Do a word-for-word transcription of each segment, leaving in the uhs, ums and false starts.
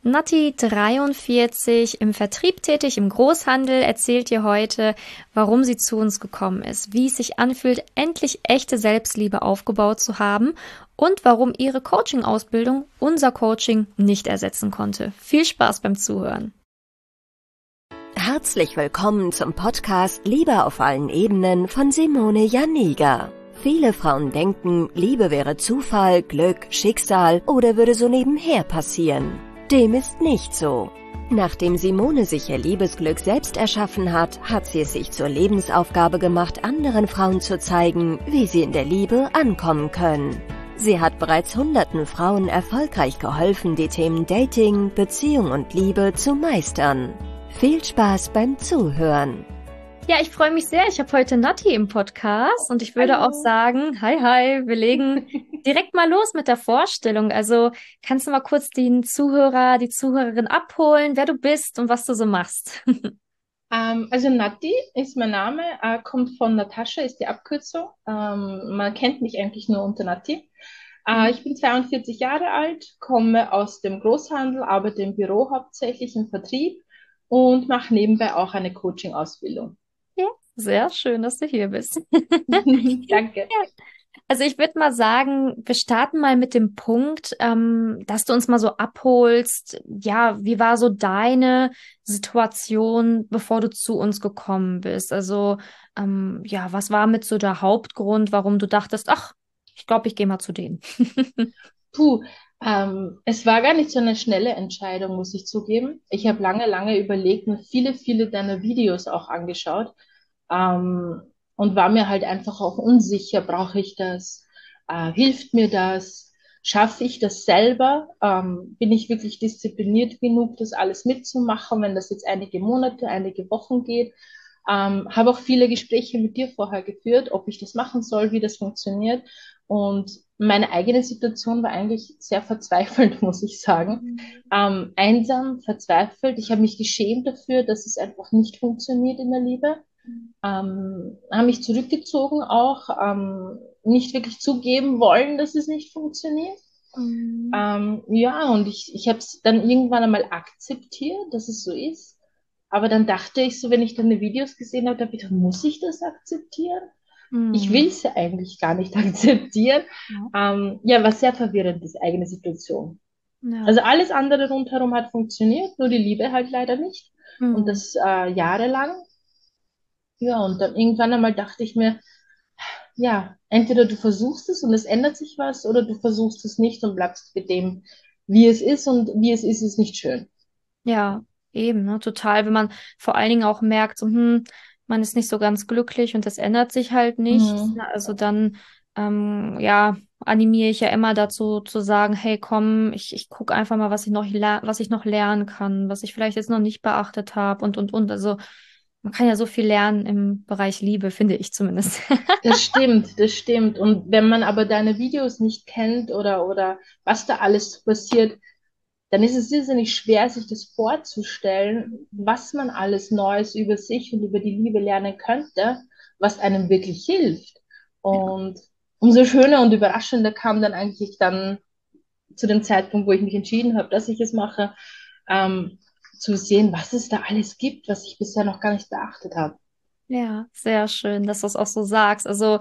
Nati, dreiundvierzig, im Vertrieb tätig, im Großhandel, erzählt dir heute, warum sie zu uns gekommen ist, wie es sich anfühlt, endlich echte Selbstliebe aufgebaut zu haben und warum ihre Coaching-Ausbildung unser Coaching nicht ersetzen konnte. Viel Spaß beim Zuhören. Herzlich willkommen zum Podcast Liebe auf allen Ebenen von Simone Janiga. Viele Frauen denken, Liebe wäre Zufall, Glück, Schicksal oder würde so nebenher passieren. Dem ist nicht so. Nachdem Simone sich ihr Liebesglück selbst erschaffen hat, hat sie es sich zur Lebensaufgabe gemacht, anderen Frauen zu zeigen, wie sie in der Liebe ankommen können. Sie hat bereits hunderten Frauen erfolgreich geholfen, die Themen Dating, Beziehung und Liebe zu meistern. Viel Spaß beim Zuhören. Ja, ich freue mich sehr. Ich habe heute Nati im Podcast und ich würde Hallo. auch sagen, hi, hi, wir legen direkt mal los mit der Vorstellung. Also kannst du mal kurz den Zuhörer, die Zuhörerin abholen, wer du bist und was du so machst? Ähm, also Nati ist mein Name, äh, kommt von Natascha, ist die Abkürzung. Ähm, man kennt mich eigentlich nur unter Nati. Äh, ich bin zweiundvierzig Jahre alt, komme aus dem Großhandel, arbeite im Büro hauptsächlich im Vertrieb und mache nebenbei auch eine Coaching-Ausbildung. Ja, sehr schön, dass du hier bist. Danke. Ja. Also ich würde mal sagen, wir starten mal mit dem Punkt, ähm, dass du uns mal so abholst. Ja, wie war so deine Situation, bevor du zu uns gekommen bist? Also ähm, ja, was war mit so der Hauptgrund, warum du dachtest, ach, ich glaube, ich gehe mal zu denen. Puh, ähm, es war gar nicht so eine schnelle Entscheidung, muss ich zugeben. Ich habe lange, lange überlegt und viele, viele deiner Videos auch angeschaut, ähm, und war mir halt einfach auch unsicher, brauche ich das? Äh, hilft mir das? Schaffe ich das selber? Ähm, bin ich wirklich diszipliniert genug, das alles mitzumachen, wenn das jetzt einige Monate, einige Wochen geht? Ähm, habe auch viele Gespräche mit dir vorher geführt, ob ich das machen soll, wie das funktioniert. Und meine eigene Situation war eigentlich sehr verzweifelt, muss ich sagen. Ähm, einsam, verzweifelt. Ich habe mich geschämt dafür, dass es einfach nicht funktioniert in der Liebe. Ähm, habe mich zurückgezogen auch, ähm, nicht wirklich zugeben wollen, dass es nicht funktioniert. Mhm. Ähm, ja, und ich, ich habe es dann irgendwann einmal akzeptiert, dass es so ist. Aber dann dachte ich so, wenn ich dann die Videos gesehen habe, da ich gedacht, muss ich das akzeptieren? Ich will Mhm. es ja eigentlich gar nicht akzeptieren. Ja. Ähm, ja, war sehr verwirrend, diese eigene Situation. Ja. Also alles andere rundherum hat funktioniert, nur die Liebe halt leider nicht. Und Mhm. das äh, jahrelang. Ja, und dann irgendwann einmal dachte ich mir, ja, entweder du versuchst es und es ändert sich was, oder du versuchst es nicht und bleibst mit dem, wie es ist, und wie es ist, ist nicht schön. Ja, eben, ne, total, wenn man vor allen Dingen auch merkt, so, hm, man ist nicht so ganz glücklich und das ändert sich halt nichts. Mhm. Ne? Also dann, ähm, ja, animiere ich ja immer dazu zu sagen, hey, komm, ich, ich gucke einfach mal, was ich noch ler was ich noch lernen kann, was ich vielleicht jetzt noch nicht beachtet habe und und und. Also man kann ja so viel lernen im Bereich Liebe, finde ich zumindest. Das stimmt, das stimmt. Und wenn man aber deine Videos nicht kennt oder, oder was da alles passiert, dann ist es irrsinnig schwer, sich das vorzustellen, was man alles Neues über sich und über die Liebe lernen könnte, was einem wirklich hilft. Ja. Und umso schöner und überraschender kam dann eigentlich dann zu dem Zeitpunkt, wo ich mich entschieden habe, dass ich es mache, ähm, zu sehen, was es da alles gibt, was ich bisher noch gar nicht beachtet habe. Ja, sehr schön, dass du es auch so sagst. Also,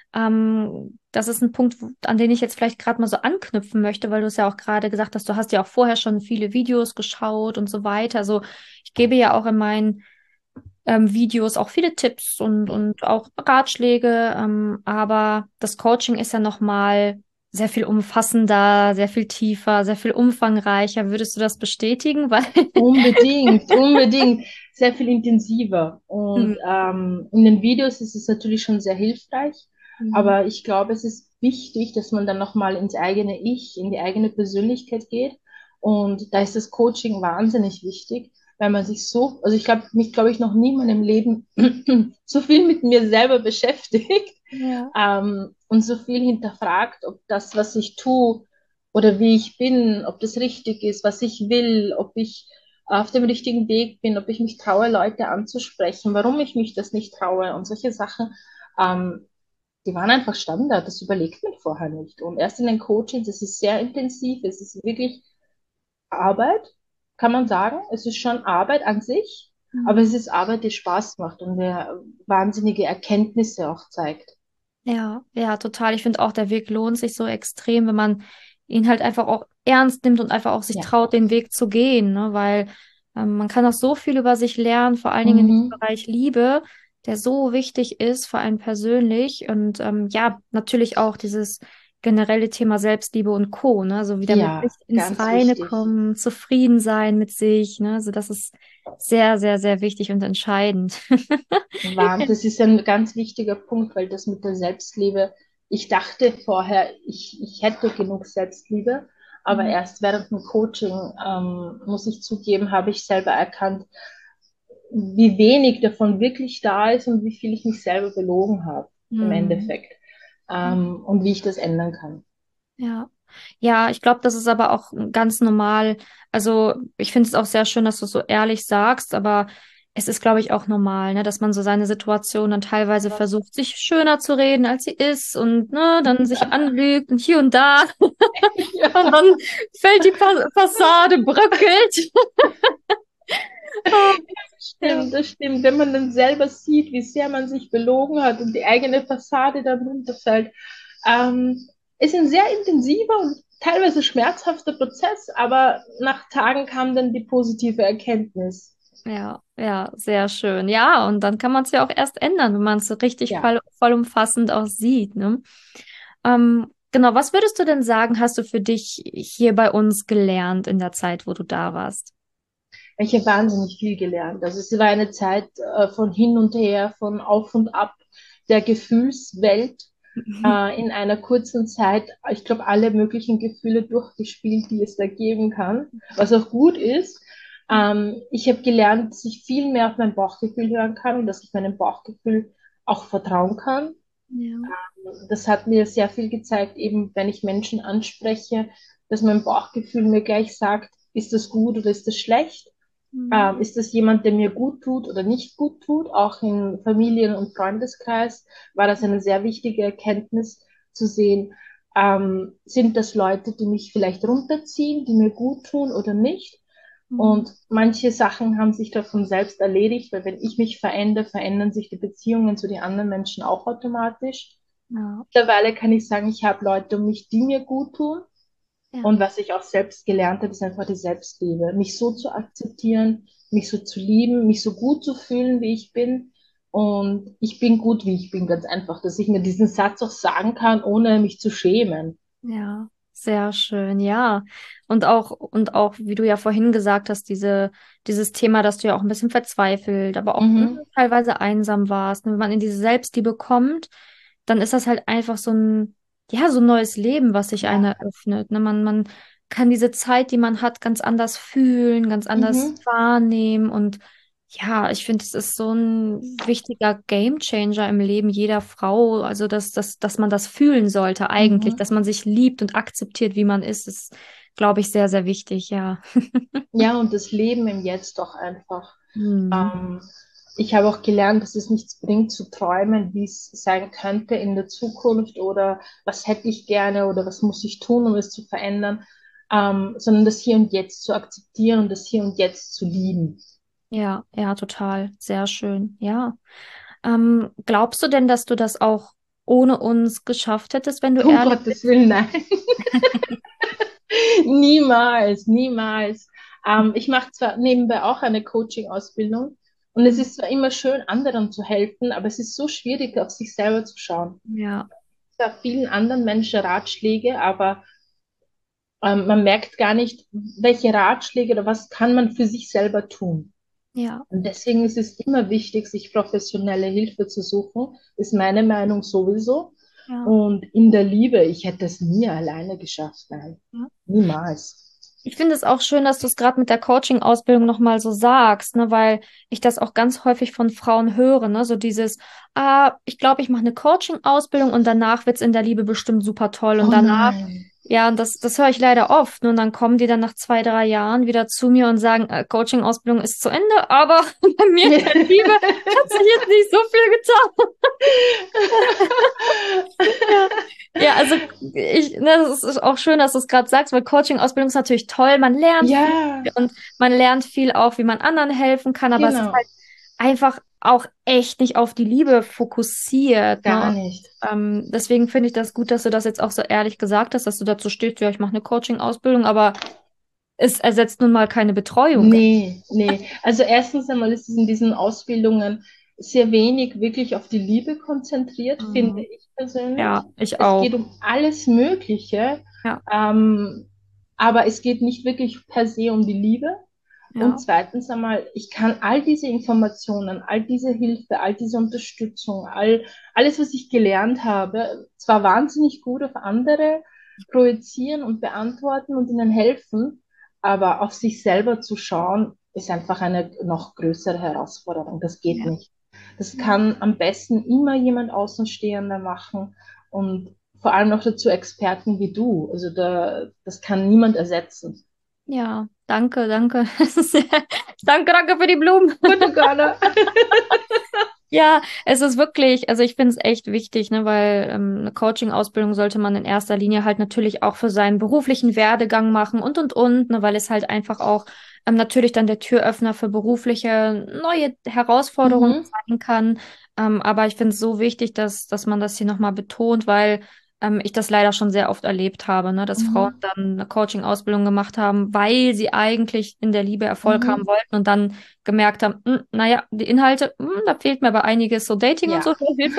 ähm, das ist ein Punkt, wo- an den ich jetzt vielleicht gerade mal so anknüpfen möchte, weil du es ja auch gerade gesagt hast, du hast ja auch vorher schon viele Videos geschaut und so weiter. Also, ich gebe ja auch in meinen ähm, Videos auch viele Tipps und, und auch Ratschläge, ähm, aber das Coaching ist ja nochmal sehr viel umfassender, sehr viel tiefer, sehr viel umfangreicher. Würdest du das bestätigen? Weil, Unbedingt, unbedingt, sehr viel intensiver. Hm. Und ähm, in den Videos ist es natürlich schon sehr hilfreich, Hm. aber ich glaube, es ist wichtig, dass man dann nochmal ins eigene Ich, in die eigene Persönlichkeit geht. Und da ist das Coaching wahnsinnig wichtig, weil man sich so, also ich habe mich, glaube ich, noch nie in meinem Leben so viel mit mir selber beschäftigt, Ja. ähm, und so viel hinterfragt, ob das, was ich tue oder wie ich bin, ob das richtig ist, was ich will, ob ich auf dem richtigen Weg bin, ob ich mich traue, Leute anzusprechen, warum ich mich das nicht traue und solche Sachen, ähm, die waren einfach Standard. Das überlegt man vorher nicht. Und erst in den Coachings, es ist sehr intensiv, es ist wirklich Arbeit. kann man sagen. Es ist schon Arbeit an sich, aber Mhm. es ist Arbeit, die Spaß macht und der wahnsinnige Erkenntnisse auch zeigt. Ja, ja, total. Ich finde auch, der Weg lohnt sich so extrem, wenn man ihn halt einfach auch ernst nimmt und einfach auch sich Ja. traut, den Weg zu gehen, ne? Weil ähm, man kann auch so viel über sich lernen, vor allen Dingen in diesem Mhm. Bereich Liebe, der so wichtig ist für einen persönlich und ähm, ja, natürlich auch dieses generelle Thema Selbstliebe und Co., ne? Also wieder mit sich Ja, ins ganz Reine wichtig. kommen, zufrieden sein mit sich, ne? Also das ist sehr, sehr, sehr wichtig und entscheidend. Wahnsinn. Das ist ein ganz wichtiger Punkt, weil das mit der Selbstliebe, ich dachte vorher, ich, ich hätte genug Selbstliebe, aber Mhm. erst während dem Coaching, ähm, muss ich zugeben, habe ich selber erkannt, wie wenig davon wirklich da ist und wie viel ich mich selber belogen habe im Mhm. Endeffekt, ähm, und wie ich das ändern kann. Ja, ja, ich glaube, das ist aber auch ganz normal. Also ich finde es auch sehr schön, dass du es so ehrlich sagst, aber es ist, glaube ich, auch normal, ne, dass man so seine Situation dann teilweise versucht, sich schöner zu reden, als sie ist und ne, dann sich anlügt und hier und da und Ja, dann fällt die Fa Fassade, bröckelt. Oh, ja, stimmt, das stimmt. Wenn man dann selber sieht, wie sehr man sich belogen hat und die eigene Fassade dann runterfällt, ähm, ist ein sehr intensiver und teilweise schmerzhafter Prozess, aber nach Tagen kam dann die positive Erkenntnis. ja, ja, sehr schön. Ja, und dann kann man es ja auch erst ändern, wenn man es so richtig Ja. voll, vollumfassend auch sieht, ne? Ähm, genau, was würdest du denn sagen, hast du für dich hier bei uns gelernt in der Zeit, wo du da warst? Ich habe wahnsinnig viel gelernt. Also es war eine Zeit äh, von hin und her, von auf und ab der Gefühlswelt, äh, in einer kurzen Zeit, ich glaube, alle möglichen Gefühle durchgespielt, die es da geben kann, was auch gut ist. Ähm, ich habe gelernt, dass ich viel mehr auf mein Bauchgefühl hören kann und dass ich meinem Bauchgefühl auch vertrauen kann. Ja. Das hat mir sehr viel gezeigt, eben wenn ich Menschen anspreche, dass mein Bauchgefühl mir gleich sagt, ist das gut oder ist das schlecht? Mhm. Ähm, ist das jemand, der mir gut tut oder nicht gut tut? Auch im Familien- und Freundeskreis war das eine sehr wichtige Erkenntnis zu sehen. Ähm, sind das Leute, die mich vielleicht runterziehen, die mir gut tun oder nicht? Mhm. Und manche Sachen haben sich davon selbst erledigt, weil wenn ich mich verändere, verändern sich die Beziehungen zu den anderen Menschen auch automatisch. Ja, Mittlerweile kann ich sagen, ich habe Leute um mich, die mir gut tun. ja, Und was ich auch selbst gelernt habe, ist einfach die Selbstliebe. Mich so zu akzeptieren, mich so zu lieben, mich so gut zu fühlen, wie ich bin. Und ich bin gut, wie ich bin, ganz einfach, dass ich mir diesen Satz auch sagen kann, ohne mich zu schämen. ja, sehr schön, ja. Und auch, und auch, wie du ja vorhin gesagt hast, diese, dieses Thema, dass du ja auch ein bisschen verzweifelt, aber auch ne, Mhm. teilweise einsam warst. Und wenn man in diese Selbstliebe kommt, dann ist das halt einfach so ein, ja, so ein neues Leben, was sich einem Ja. eröffnet. Ne? Man, man kann diese Zeit, die man hat, ganz anders fühlen, ganz anders Mhm. wahrnehmen. Und ja, ich finde, es ist so ein wichtiger Gamechanger im Leben jeder Frau. Also, dass, dass, dass man das fühlen sollte eigentlich, Mhm. dass man sich liebt und akzeptiert, wie man ist, ist, glaube ich, sehr, sehr wichtig, ja. Ja, und das Leben im Jetzt doch einfach. Hm. Ähm, ich habe auch gelernt, dass es nichts bringt zu träumen, wie es sein könnte in der Zukunft oder was hätte ich gerne oder was muss ich tun, um es zu verändern, ähm, sondern das Hier und Jetzt zu akzeptieren und das Hier und Jetzt zu lieben. Ja, ja, total. Sehr schön, ja. Ähm, glaubst du denn, dass du das auch ohne uns geschafft hättest, wenn du Um ehrlich Gottes bist? Willen, nein. Niemals, niemals. Ähm, ich mache zwar nebenbei auch eine Coaching-Ausbildung und es Hm. ist zwar immer schön, anderen zu helfen, aber es ist so schwierig, auf sich selber zu schauen. Ja, Da vielen anderen Menschen Ratschläge, aber ähm, man merkt gar nicht, welche Ratschläge oder was kann man für sich selber tun. ja, Und deswegen ist es immer wichtig, sich professionelle Hilfe zu suchen, ist meine Meinung sowieso. ja, Und in der Liebe, ich hätte es nie alleine geschafft, nein, ja. niemals. Ich finde es auch schön, dass du es gerade mit der Coaching-Ausbildung nochmal so sagst, ne, weil ich das auch ganz häufig von Frauen höre, ne, so dieses, ah, ich glaube, ich mache eine Coaching-Ausbildung und danach wird's in der Liebe bestimmt super toll und Oh danach nein. Ja, und das, das höre ich leider oft. Und dann kommen die dann nach zwei, drei Jahren wieder zu mir und sagen, äh, Coaching-Ausbildung ist zu Ende, aber bei mir in der Liebe hat sich jetzt nicht so viel getan. Ja, ja, also ich, ne, das ist auch schön, dass du es gerade sagst, weil Coaching-Ausbildung ist natürlich toll. Man lernt viel Ja, und man lernt viel auch, wie man anderen helfen kann, aber es ist genau, halt einfach auch echt nicht auf die Liebe fokussiert, ne? gar Und, nicht. ähm, deswegen finde ich das gut, dass du das jetzt auch so ehrlich gesagt hast, dass du dazu stehst, ja, ich mache eine Coaching-Ausbildung, aber es ersetzt nun mal keine Betreuung. Nee, nee. Also erstens einmal ist es in diesen Ausbildungen sehr wenig wirklich auf die Liebe konzentriert, finde Mhm. ich persönlich. Ja, ich Es geht auch. um alles Mögliche, Ja, ähm, aber es geht nicht wirklich per se um die Liebe. Und ja, zweitens einmal, ich kann all diese Informationen, all diese Hilfe, all diese Unterstützung, all, alles, was ich gelernt habe, zwar wahnsinnig gut auf andere projizieren und beantworten und ihnen helfen, aber auf sich selber zu schauen, ist einfach eine noch größere Herausforderung. Das geht ja. nicht. Das kann am besten immer jemand Außenstehender machen und vor allem noch dazu Experten wie du. Also da, das kann niemand ersetzen. Ja, danke, danke. Danke, danke für die Blumen. Gute Gala. Ja, es ist wirklich, also ich finde es echt wichtig, ne, weil ähm, eine Coaching-Ausbildung sollte man in erster Linie halt natürlich auch für seinen beruflichen Werdegang machen und und und, ne, weil es halt einfach auch ähm, natürlich dann der Türöffner für berufliche neue Herausforderungen Mhm. sein kann. Ähm, aber ich finde es so wichtig, dass, dass man das hier nochmal betont, weil ähm, ich das leider schon sehr oft erlebt habe, ne, dass Frauen Mhm. dann eine Coaching-Ausbildung gemacht haben, weil sie eigentlich in der Liebe Erfolg haben Mhm. wollten und dann gemerkt haben, hm, naja, die Inhalte, hm, da fehlt mir aber einiges, so Dating und Ja, so, Hilfe.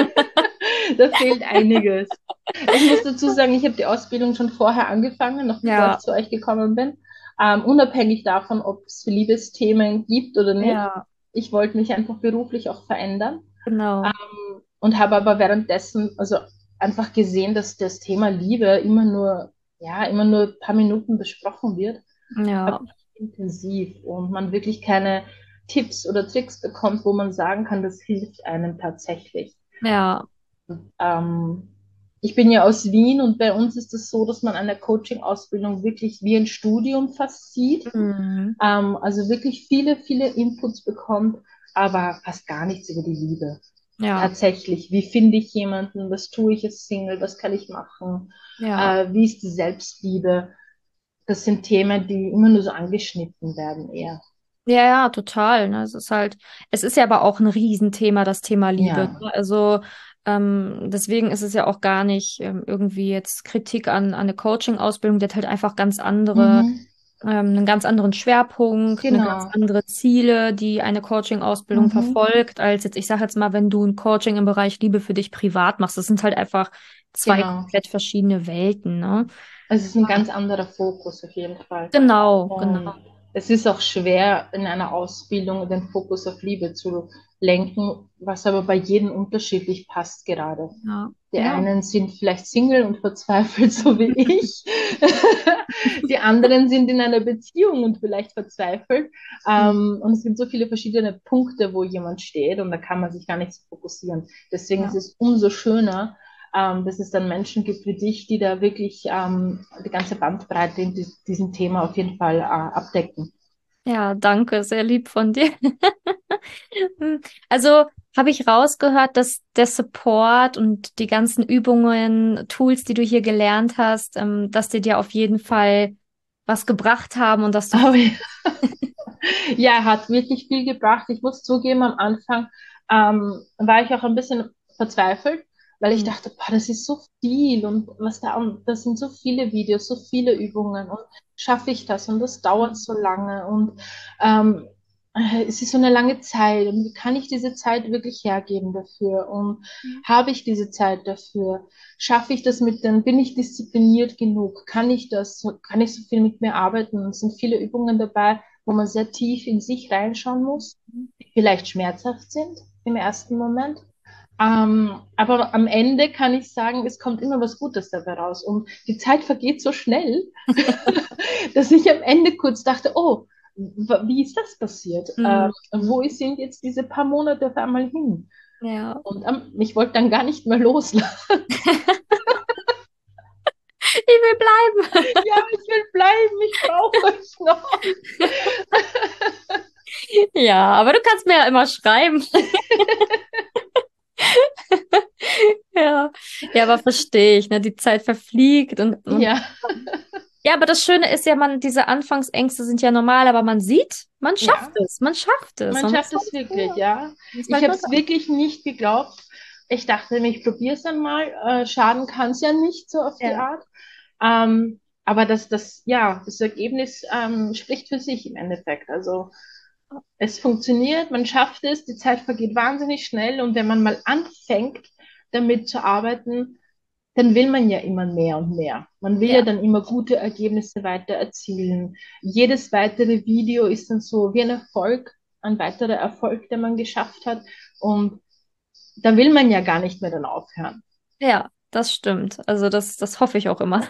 da fehlt einiges. Ich muss dazu sagen, ich habe die Ausbildung schon vorher angefangen, noch bevor ich Ja, zu euch gekommen bin. Ähm, unabhängig davon, ob es Liebesthemen gibt oder nicht. ja, Ich wollte mich einfach beruflich auch verändern. genau. Ähm, und habe aber währenddessen also einfach gesehen, dass das Thema Liebe immer nur, ja, immer nur ein paar Minuten besprochen wird, aber Ja, nicht intensiv und man wirklich keine Tipps oder Tricks bekommt, wo man sagen kann, das hilft einem tatsächlich. ja, Ähm, Ich bin ja aus Wien und bei uns ist es so, dass man eine Coaching-Ausbildung wirklich wie ein Studium fast sieht. mhm. Ähm, also wirklich viele, viele Inputs bekommt, aber fast gar nichts über die Liebe. Ja, Tatsächlich, wie finde ich jemanden, was tue ich als Single, was kann ich machen, ja. äh, wie ist die Selbstliebe? Das sind Themen, die immer nur so angeschnitten werden eher. Ja, ja, total. Ne? Es ist halt, es ist ja aber auch ein Riesenthema, das Thema Liebe. Ja. Ne? Also ähm, deswegen ist es ja auch gar nicht ähm, irgendwie jetzt Kritik an, an eine Coaching-Ausbildung, die hat halt einfach ganz andere, Mhm. ähm, einen ganz anderen Schwerpunkt, eine ganz Genau. andere Ziele, die eine Coaching-Ausbildung Mhm. verfolgt, als jetzt, ich sage jetzt mal, wenn du ein Coaching im Bereich Liebe für dich privat machst. Das sind halt einfach zwei Genau. komplett verschiedene Welten, ne? Also es ist ein ganz anderer Fokus auf jeden Fall. Genau, Und genau. es ist auch schwer, in einer Ausbildung den Fokus auf Liebe zu lenken, was aber bei jedem unterschiedlich passt gerade. Ja, Die ja. einen sind vielleicht Single und verzweifelt, so wie ich. Die anderen sind in einer Beziehung und vielleicht verzweifelt. Hm. Ähm, und es gibt so viele verschiedene Punkte, wo jemand steht und da kann man sich gar nicht so fokussieren. Deswegen ist Ja. es umso schöner, ähm, dass es dann Menschen gibt wie dich, die da wirklich ähm, die ganze Bandbreite in dies- diesem Thema auf jeden Fall äh, abdecken. Ja, danke, sehr lieb von dir. Hm. Also habe ich rausgehört, dass der Support und die ganzen Übungen, Tools, die du hier gelernt hast, ähm, dass die dir auf jeden Fall was gebracht haben und dass du Aber ja, hat wirklich viel gebracht. Ich muss zugeben, am Anfang ähm, war ich auch ein bisschen verzweifelt, weil ich Hm. dachte, boah, das ist so viel und was da, und das sind so viele Videos, so viele Übungen und schaffe ich das und das dauert so lange und ähm, äh, es ist so eine lange Zeit und wie kann ich diese Zeit wirklich hergeben dafür und habe ich diese Zeit dafür? Schaffe ich das mit den, bin ich diszipliniert genug? Kann ich das? Kann ich so viel mit mir arbeiten? Es sind viele Übungen dabei, wo man sehr tief in sich reinschauen muss, die vielleicht schmerzhaft sind im ersten Moment. Ähm, aber am Ende kann ich sagen, es kommt immer was Gutes dabei raus. Und die Zeit vergeht so schnell, dass ich am Ende kurz dachte, oh, wie ist das passiert? Ähm, Hm. wo sind jetzt diese paar Monate auf einmal hin? Ja. Und ähm, ich wollte dann gar nicht mehr loslassen. Ich will bleiben. Ja, ich will bleiben, ich brauche euch noch. Ja, aber du kannst mir ja immer schreiben. Ja, ja, aber verstehe ich, ne? Die Zeit verfliegt und, und Ja, ja, aber das Schöne ist ja, man, diese Anfangsängste sind ja normal, aber man sieht, man schafft ja, es, man schafft es. man Man muss schafft halt, es wirklich, ja. muss Ich halt habe nur es sagen. wirklich nicht geglaubt. Ich dachte mir, ich probiere es einmal. Äh, schaden kann es ja nicht so auf die Ja, Art. Ähm, aber das, das, ja, das Ergebnis ähm, spricht für sich im Endeffekt. Also es funktioniert, man schafft es, die Zeit vergeht wahnsinnig schnell und wenn man mal anfängt, damit zu arbeiten, dann will man ja immer mehr und mehr. Man will ja ja, dann immer gute Ergebnisse weiter erzielen. Jedes weitere Video ist dann so wie ein Erfolg, ein weiterer Erfolg, den man geschafft hat. Und da will man ja gar nicht mehr dann aufhören. ja, das stimmt. Also das, das hoffe ich auch immer,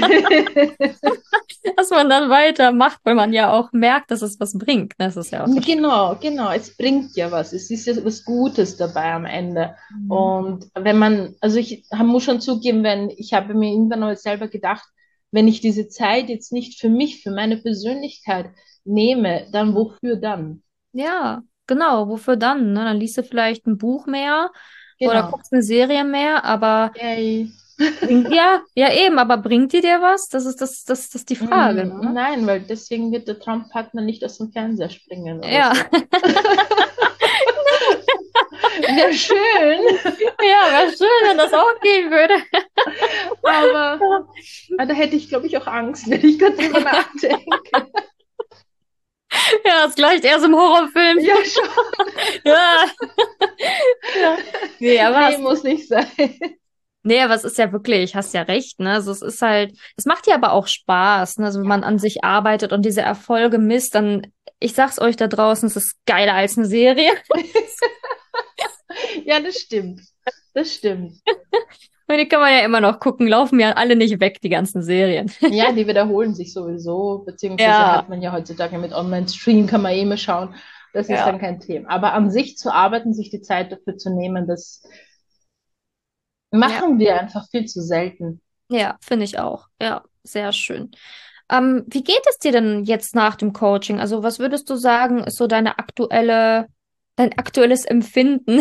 dass man dann weitermacht, weil man ja auch merkt, dass es was bringt. Das ist ja auch das Schöne. Genau, genau. Es bringt ja was. Es ist ja was Gutes dabei am Ende. Mhm. Und wenn man, also ich hab- muss schon zugeben, wenn ich habe mir irgendwann mal selber gedacht, wenn ich diese Zeit jetzt nicht für mich, für meine Persönlichkeit nehme, dann wofür dann? Ja, genau. Wofür dann? Ne? Dann liest du vielleicht ein Buch mehr oder Genau. guckst eine Serie mehr, aber Yay. bringt ja, ja eben, aber bringt die dir was? Das ist das, das, das ist die Frage, Mm, ne? nein, weil deswegen wird der Traumpartner nicht aus dem Fernseher springen oder Ja. so. Wäre schön, Ja, wäre schön, wenn das auch gehen würde. aber ah, da hätte ich, glaube ich, auch Angst, wenn ich gerade drüber nachdenke. Ja, das gleicht erst im Horrorfilm. Ja, schon. Ja. Ja. Nee, aber Nee, hast, muss nicht sein. nee, aber es ist ja wirklich, hast ja recht, ne? Also es ist halt, es macht ja aber auch Spaß, ne? Also wenn man Ja. an sich arbeitet und diese Erfolge misst, dann, ich sag's euch da draußen, es ist geiler als eine Serie. Ja, das stimmt. Das stimmt. Und die kann man ja immer noch gucken, laufen ja alle nicht weg, die ganzen Serien. Ja, die wiederholen sich sowieso, beziehungsweise Ja, hat man ja heutzutage mit Online-Stream, kann man eh immer schauen. Das ist dann ja, kein Thema. Aber an sich zu arbeiten, sich die Zeit dafür zu nehmen, das ja, machen wir einfach viel zu selten. ja, finde ich auch. Ja, sehr schön. Ähm, wie geht es dir denn jetzt nach dem Coaching? Also, was würdest du sagen, ist so deine aktuelle, dein aktuelles Empfinden?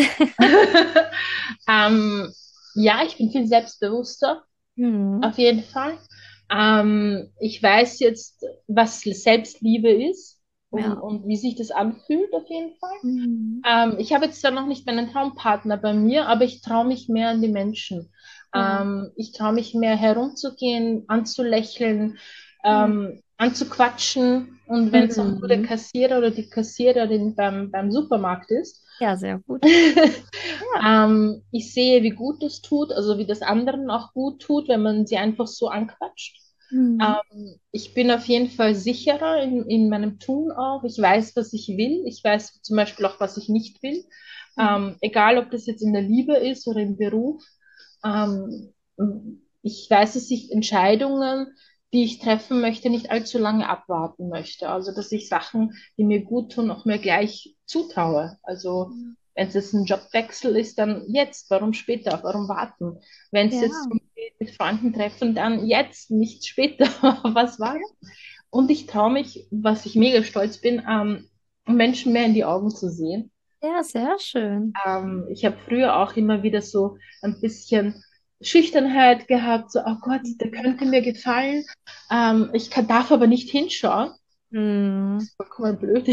Ähm, ja, ich bin viel selbstbewusster, Hm. auf jeden Fall. Ähm, ich weiß jetzt, was Selbstliebe ist und, Ja. und wie sich das anfühlt, auf jeden Fall. Hm. Ähm, ich habe jetzt zwar noch nicht meinen Traumpartner bei mir, aber ich traue mich mehr an die Menschen. Ja. Ähm, ich traue mich mehr herumzugehen, anzulächeln, Ja. ähm, anzuquatschen. Und wenn es auch nur der Mhm. Kassierer oder die Kassiererin beim, beim Supermarkt ist, Ja, sehr gut. Ja. ähm, ich sehe, wie gut das tut, also wie das anderen auch gut tut, wenn man sie einfach so anquatscht. Mhm. Ähm, ich bin auf jeden Fall sicherer in, in meinem Tun auch. Ich weiß, was ich will. Ich weiß zum Beispiel auch, was ich nicht will. Mhm. Ähm, egal, ob das jetzt in der Liebe ist oder im Beruf. Ähm, ich weiß, dass ich Entscheidungen, die ich treffen möchte, nicht allzu lange abwarten möchte. Also, dass ich Sachen, die mir gut tun, auch mir gleich zutraue. Also, wenn es jetzt ein Jobwechsel ist, dann jetzt. Warum später? Warum warten? Wenn es jetzt Ja. mit Freunden treffen, dann jetzt, nicht später. Was war's? Und ich traue mich, was ich mega stolz bin, ähm, Menschen mehr in die Augen zu sehen. Ja, sehr schön. Ähm, ich habe früher auch immer wieder so ein bisschen Schüchternheit gehabt, so, oh Gott, der könnte mir gefallen. Ähm, ich kann, darf aber nicht hinschauen. Mhm. Vollkommen blöd.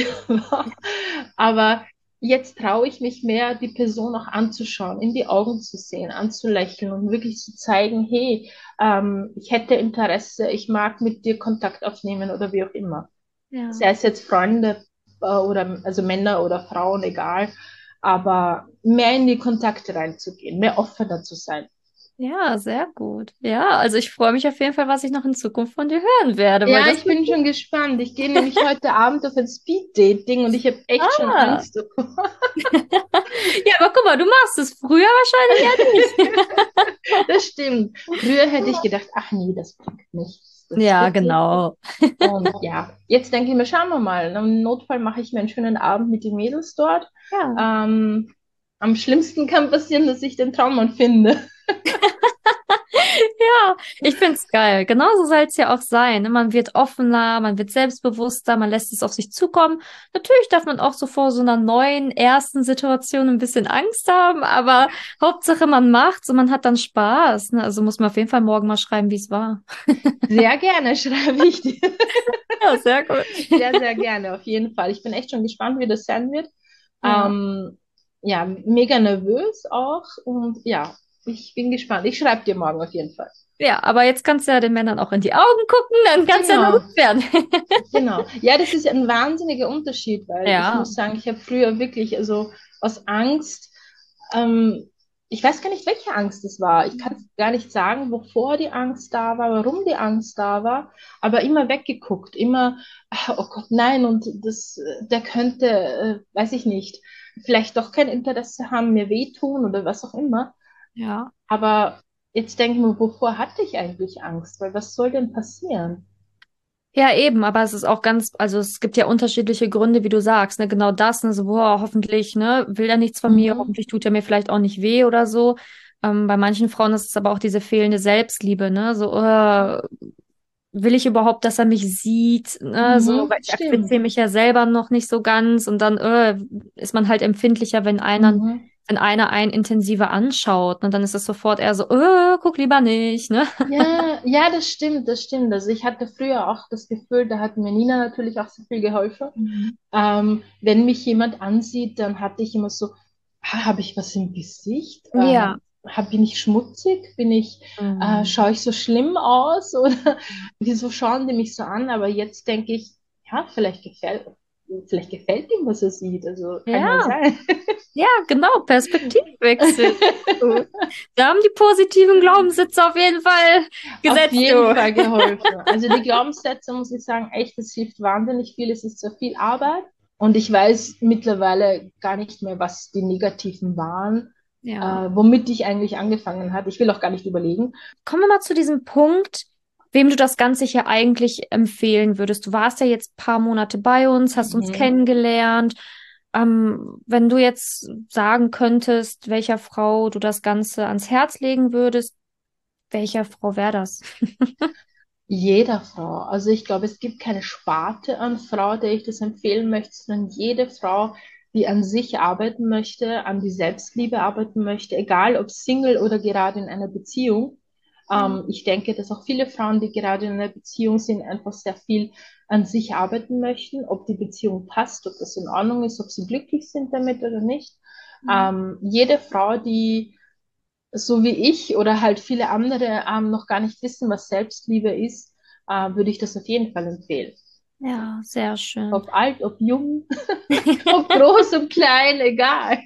Aber jetzt traue ich mich mehr, die Person auch anzuschauen, in die Augen zu sehen, anzulächeln und wirklich zu zeigen, hey, ähm, ich hätte Interesse, ich mag mit dir Kontakt aufnehmen oder wie auch immer. Ja. Sei es jetzt Freunde äh, oder also Männer oder Frauen, egal, aber mehr in die Kontakte reinzugehen, mehr offener zu sein. Ja, sehr gut. Ja, also ich freue mich auf jeden Fall, was ich noch in Zukunft von dir hören werde, weil Ja, das ich bin schon gespannt. Ich gehe nämlich heute Abend auf ein Speed-Dating und ich habe echt schon ah. Angst. Ja, aber guck mal, du machst es früher wahrscheinlich ja nicht. Das stimmt. Früher hätte ich gedacht, ach nee, das bringt nichts. Das Ja, wird nicht. genau. Und ja, jetzt denke ich mir, schauen wir mal. Im Notfall mache ich mir einen schönen Abend mit den Mädels dort. Ja. Ähm, am schlimmsten kann passieren, dass ich den Traummann finde. Ja, ich find's geil. Genauso soll es ja auch sein. Ne? Man wird offener, man wird selbstbewusster, man lässt es auf sich zukommen. Natürlich darf man auch so vor so einer neuen ersten Situation ein bisschen Angst haben, aber Hauptsache man macht's und man hat dann Spaß. Ne? Also muss man auf jeden Fall morgen mal schreiben, wie es war. Sehr gerne schreibe ich dir. Ja, sehr gut. Sehr, sehr gerne, auf jeden Fall. Ich bin echt schon gespannt, wie das sein wird. Ja. Ähm, ja, mega nervös auch. Und ja, ich bin gespannt. Ich schreibe dir morgen auf jeden Fall. Ja, aber jetzt kannst du ja den Männern auch in die Augen gucken, dann kannst du ja nur Genau, gut werden. genau. Ja, das ist ein wahnsinniger Unterschied, weil ich Ja. muss sagen, ich habe früher wirklich, also aus Angst, ähm, ich weiß gar nicht, welche Angst es war. Ich kann gar nicht sagen, wovor die Angst da war, warum die Angst da war, aber immer weggeguckt, immer, ah, oh Gott, nein, und das, äh, der könnte, äh, weiß ich nicht, vielleicht doch kein Interesse haben, mir wehtun oder was auch immer. Ja. Aber jetzt denke ich mir, wovor hatte ich eigentlich Angst? Weil was soll denn passieren? Ja, eben, aber es ist auch ganz, also es gibt ja unterschiedliche Gründe, wie du sagst, ne, genau das, ne, so, boah, hoffentlich, ne, will er nichts von mir, Mhm. hoffentlich tut er mir vielleicht auch nicht weh oder so. Ähm, bei manchen Frauen ist es aber auch diese fehlende Selbstliebe, ne, so, äh, will ich überhaupt, dass er mich sieht, ne, so, Mhm. weil ich Stimmt. akzeptiere mich ja selber noch nicht so ganz und dann, äh, ist man halt empfindlicher, wenn einer, Mhm. wenn einer einen intensiver anschaut, und dann ist es sofort eher so, äh, guck lieber nicht, ne. Ja, ja, das stimmt, das stimmt. Also ich hatte früher auch das Gefühl, da hat mir Nina natürlich auch sehr viel geholfen. Mhm. Ähm, wenn mich jemand ansieht, dann hatte ich immer so, "Ha, habe ich was im Gesicht? Ja. Ähm, hab, bin ich schmutzig? Bin ich, äh, Mhm. schaue ich so schlimm aus? Oder wieso schauen die mich so an? Aber jetzt denke ich, ja, vielleicht gefällt, vielleicht gefällt ihm, was er sieht. Also kann ja Ja. sein. Ja, genau, Perspektivwechsel. Gut. Da haben die positiven Glaubenssätze auf jeden Fall Auf gesetzt, jeden du. Fall geholfen. Also die Glaubenssätze, muss ich sagen, echt, das hilft wahnsinnig viel. Es ist zwar viel Arbeit und ich weiß mittlerweile gar nicht mehr, was die negativen waren, äh, Ja. womit ich eigentlich angefangen habe. Ich will auch gar nicht überlegen. Kommen wir mal zu diesem Punkt, wem du das Ganze hier eigentlich empfehlen würdest. Du warst ja jetzt ein paar Monate bei uns, hast uns Mhm. kennengelernt. Ähm, wenn du jetzt sagen könntest, welcher Frau du das Ganze ans Herz legen würdest, welcher Frau wäre das? Jeder Frau. Also ich glaube, es gibt keine Sparte an Frau, der ich das empfehlen möchte, sondern jede Frau, die an sich arbeiten möchte, an die Selbstliebe arbeiten möchte, egal ob Single oder gerade in einer Beziehung. Ja. Ähm, ich denke, dass auch viele Frauen, die gerade in einer Beziehung sind, einfach sehr viel an sich arbeiten möchten, ob die Beziehung passt, ob das in Ordnung ist, ob sie glücklich sind damit oder nicht. Mhm. Ähm, jede Frau, die so wie ich oder halt viele andere ähm, noch gar nicht wissen, was Selbstliebe ist, äh, würde ich das auf jeden Fall empfehlen. Ja, sehr schön. Ob alt, ob jung, ob groß, ob klein, egal.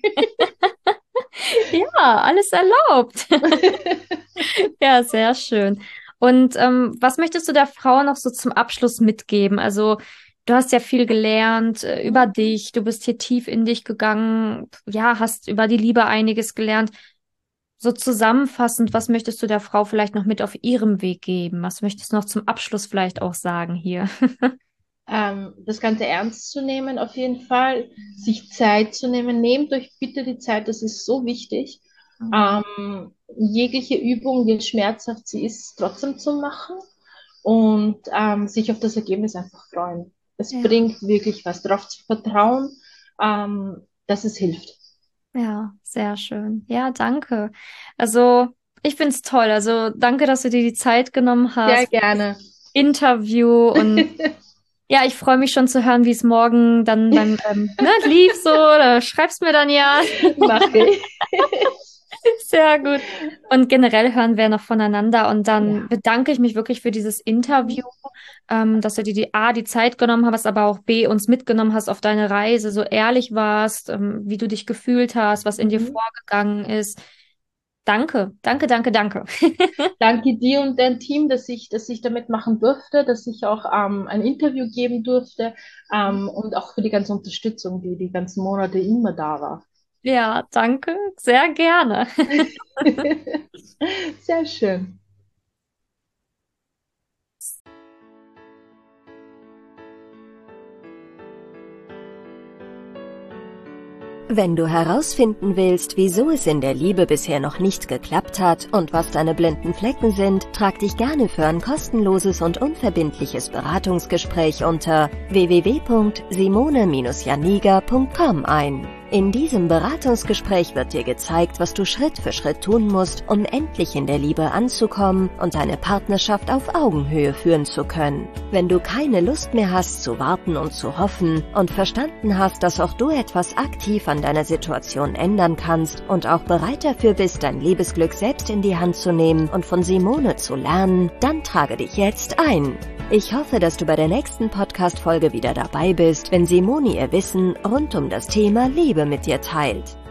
Ja, alles erlaubt. Ja, sehr schön. Und ähm, was möchtest du der Frau noch so zum Abschluss mitgeben? Also, du hast ja viel gelernt äh, über dich, du bist hier tief in dich gegangen, ja, hast über die Liebe einiges gelernt. So zusammenfassend, was möchtest du der Frau vielleicht noch mit auf ihrem Weg geben? Was möchtest du noch zum Abschluss vielleicht auch sagen hier? Ähm, das Ganze ernst zu nehmen, auf jeden Fall, sich Zeit zu nehmen. Nehmt euch bitte die Zeit, das ist so wichtig. Mhm. Ähm, jegliche Übung, je schmerzhaft sie ist, trotzdem zu machen und ähm, sich auf das Ergebnis einfach freuen. Es Ja, bringt wirklich was, darauf zu vertrauen, ähm, dass es hilft. ja, sehr schön. Ja, danke. Also, ich find's toll. Also, danke, dass du dir die Zeit genommen Sehr hast. gerne. Interview und ja, ich freue mich schon zu hören, wie es morgen dann beim ähm, ne, lief so. Da schreibst mir dann ja. Mache ich. Sehr gut. Und generell hören wir noch voneinander. Und dann Ja. bedanke ich mich wirklich für dieses Interview, Mhm. ähm, dass du dir die A, die Zeit genommen hast, aber auch B, uns mitgenommen hast auf deine Reise, so ehrlich warst, ähm, wie du dich gefühlt hast, was in dir Mhm. vorgegangen ist. Danke, danke, danke, danke. Danke dir und dein Team, dass ich, dass ich damit machen durfte, dass ich auch ähm, ein Interview geben durfte ähm, und auch für die ganze Unterstützung, die die ganzen Monate immer da war. Ja, danke, sehr gerne. Sehr schön. Wenn du herausfinden willst, wieso es in der Liebe bisher noch nicht geklappt hat und was deine blinden Flecken sind, trag dich gerne für ein kostenloses und unverbindliches Beratungsgespräch unter w w w punkt simone janiga punkt com ein. In diesem Beratungsgespräch wird dir gezeigt, was du Schritt für Schritt tun musst, um endlich in der Liebe anzukommen und deine Partnerschaft auf Augenhöhe führen zu können. Wenn du keine Lust mehr hast zu warten und zu hoffen und verstanden hast, dass auch du etwas aktiv an deiner Situation ändern kannst und auch bereit dafür bist, dein Liebesglück selbst in die Hand zu nehmen und von Simone zu lernen, dann trage dich jetzt ein. Ich hoffe, dass du bei der nächsten Podcast-Folge wieder dabei bist, wenn Simone ihr Wissen rund um das Thema Liebe mit dir teilt.